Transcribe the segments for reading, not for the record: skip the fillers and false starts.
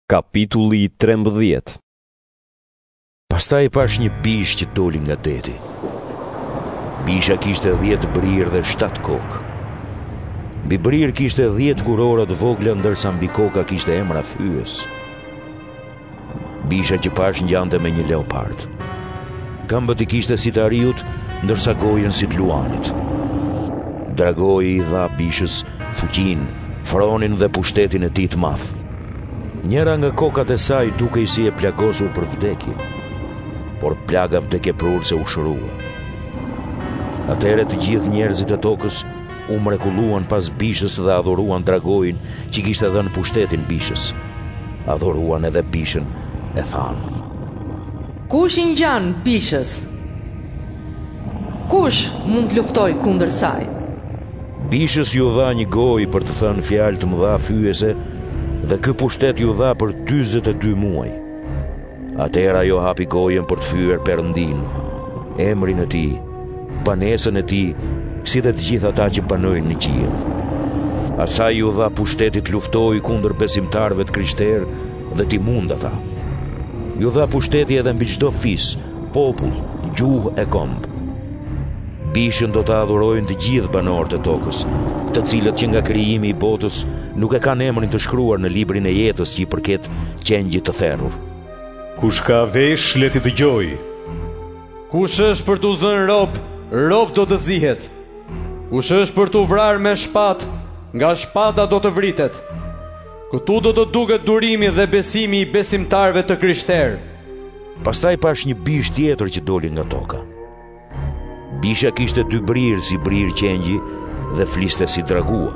Kapitulli 13. Pastaj pash një bish që doli nga deti. Bisha kishte 10 brirë dhe 7 kokë. Mbi brirë kishte 10 kurora të vogla, ndërsa mbi koka kishte emra fyes. Bisha që pash ngjante me një leopard. Këmbët i kishte si të ariut, ndërsa gojën si të luanit. Dragoi i dha bishës fuqinë, fronin dhe pushtetin e tij të madh. Njëra nga kokat e saj dukej si e plagosur për vdekje, por plaga vdekjeprurse u shërua. Atëherë të gjithë njerëzit e tokës u mrekulluan pas bishës dhe adhuruan dragoin që kishte dhënë pushtetin bishës. Adhuruan edhe bishën e thanë: Kush i ngjan bishës? Kush mund të luftoj kundër saj? Bishës ju dha një gojë për të thënë fjalë të mëdha fyese, dhe ky pushtet ju dha për 42 muaj. Atëherë ajo hapi gojën për të fyer Perëndin, emrin e tij, banesën e tij, si dhe të gjithë ata që banojnë në qiell. Asaj ju dha pushtetit luftoi kundër besimtarëve të krishterë dhe t'i mund ata. Ju dha pushteti edhe mbi çdo fis, popull, gjuhë e kombë. Bishën do të adhurojnë të gjithë banorët e tokës, të cilët që nga krijimi i botës nuk e kanë emrin të shkruar në librin e jetës që i përket qengjit të therrur. Kush ka vesh, le t'i dëgjoj. Kush është për t'u zënë rob do të zihet. Kush është për t'u vrarë me shpatë, nga shpata do të vritet. Këtu do të duket durimi dhe besimi i besimtarëve të krishterë. Pastaj pash një bish tjetër që doli nga toka. Bisha kishte 2 brirë si brirë qengji dhe fliste si dragua.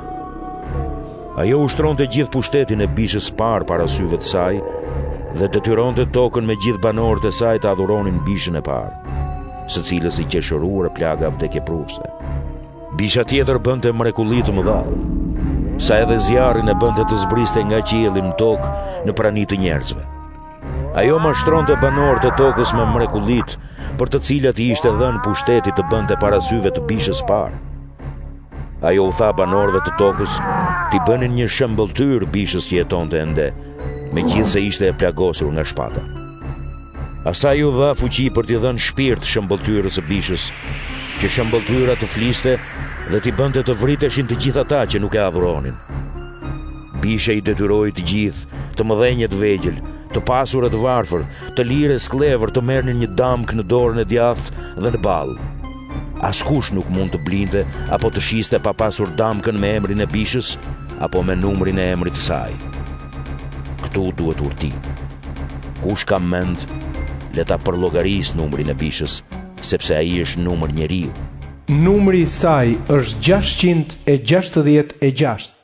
Ajo ushtronte gjithë pushtetin e bishës parë para syve të saj dhe detyronte tokën me gjithë banorët e saj të adhuronin bishën e parë, së cilës i qeshëruar plaga vdekjeprurse. Bisha tjetër bënte mrekulli të mëdha, sa edhe zjarrin e bënte të zbriste nga qielli në tokë në prani të njerëzve. Ajo mashtronte banorët e tokës me mrekullit, për të cilat i ishte dhënë pushteti të bënte para syve të bishës parë. Ajo u tha banorëve të tokës t'i bënin një shëmbëlltyr bishës që jetonte ende, megjithse ishte e plagosur nga shpata. Asaj u dha fuqi për t'i dhënë shpirt shëmbëlltyrës së bishës, që shëmbëlltyra të fliste dhe t'i bënte të vriteshin të gjithë ata që nuk e adhuronin. Bisha i detyroi të gjithë, të mëdhenjët vegjël, të pasurët varfër, të lirë e sklever të merrnin një damk në dorën e djathtë dhe në ballë. Askush nuk mund të blinte apo të shiste pa pasur damkën me emrin e bishës apo me numrin e emrit të saj. Këtu duhet urti. Kush ka mend, le ta përllogaris numrin e bishës, sepse ai është numër njeriu. Numri i saj është 666.